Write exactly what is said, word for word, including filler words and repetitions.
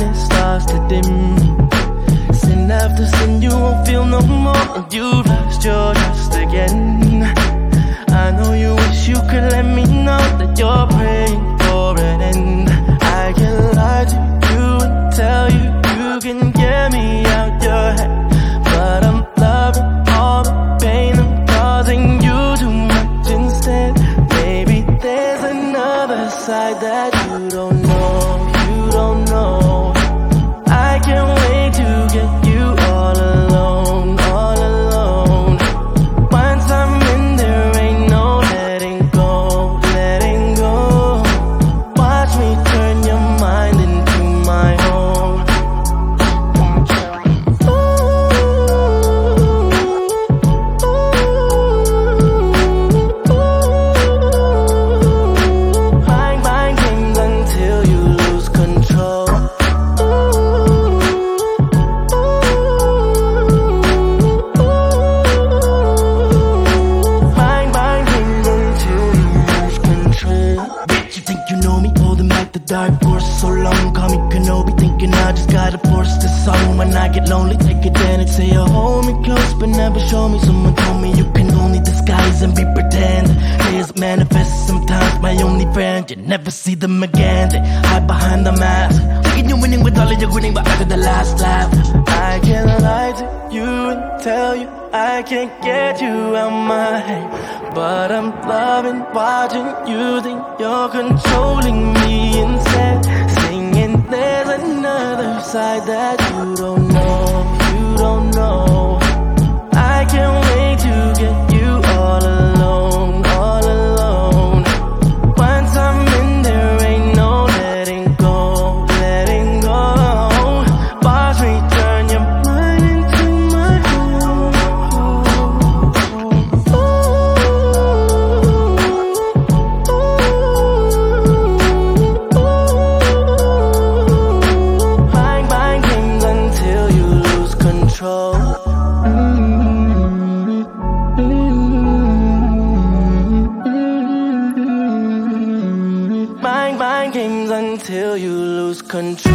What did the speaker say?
brightness starts to dim. Sin after sin, you won't feel no more, and you've lost your trust again. I know you wish you could let me know that you're praying for an end. I can lie to you and tell you you can get me out your head, but I'm loving all the pain I'm causing you too much instead. Maybe there's another side that you don't know, you don't know. I can't wait to get you all alone, all alone. Once I'm in, there ain't no letting go, letting go. Watch me turn your mind into my own. Mind, mind games until you lose control. Mind, mind games until you lose control. Bitch, you think you know me? Holding back the dark force so long. Call me Kenobi, thinking I just gotta force this song. When I get lonely, take advantage, say you hold me close, but never show me. Someone told me you can only disguise and be pretend. Tears manifest sometimes, my only friend. You never see them again, they hide behind the mask. Thinking you're winning with all of your winning, but after the last laugh. I can't lie to you and tell you I can't get you out my head, but I'm loving watching you think you're controlling me instead. Singing there's another side that you don't know, you don't know. I can't wait to get you all alone, all alone. Once I'm in, there ain't no letting go, letting go. Watch me turn your mind into my own. Mind, mind games until you lose control. Mind, mind games until you lose control.